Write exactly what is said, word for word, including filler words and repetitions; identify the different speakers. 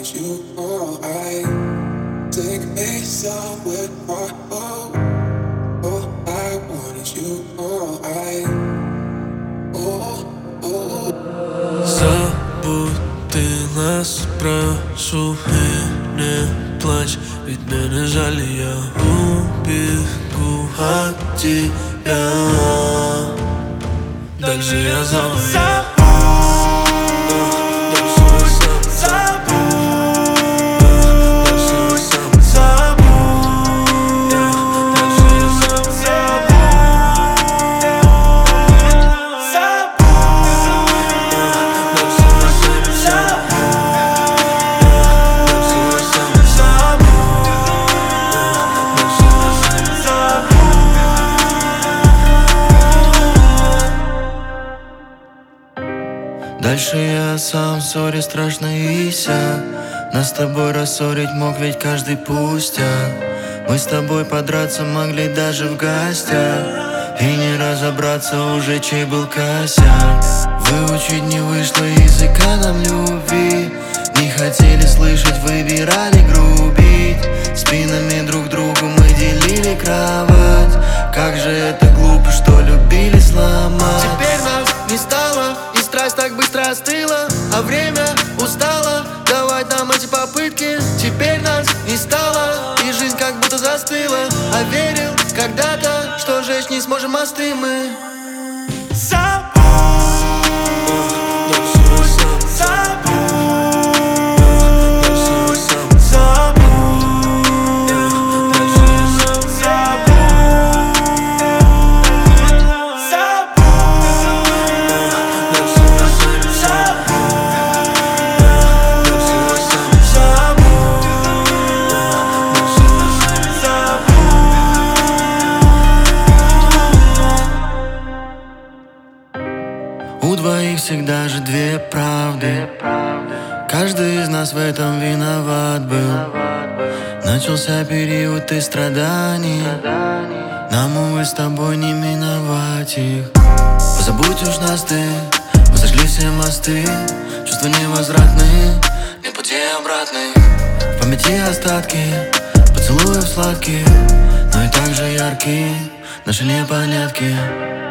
Speaker 1: wanted you, oh, I take me somewhere, oh, oh, oh, I wanted you, oh, I, oh, oh.
Speaker 2: Забудила, спрошу и не плачь, ведь мне не жаль, я убегу от тебя. Дальше я забуду. Дальше я сам, сори, страшно и сяк. Нас с тобой рассорить мог ведь каждый пустяк. Мы с тобой подраться могли даже в гостях, и не разобраться уже, чей был косяк. Выучить не вышло языка нам любви. Не хотели слышать, выбирали грубить. Спинами друг другу мы делили кровать. Как же это глупо, что любили сломать. Теперь нас не стало, и страсть так быстро остыла, а время устало давать нам эти попытки. Теперь нас не стало, и жизнь как будто застыла. А верил когда-то, что жечь не сможем мосты мы. У двоих всегда же две правды. Каждый из нас в этом виноват был. Начался период и страданий. Нам, увы, с тобой не миновать их. Позабудь уж нас ты, мы сожгли все мосты. Чувства невозвратные, нет пути обратных. В памяти остатки поцелуев сладких, но и так же яркие наши непонятки.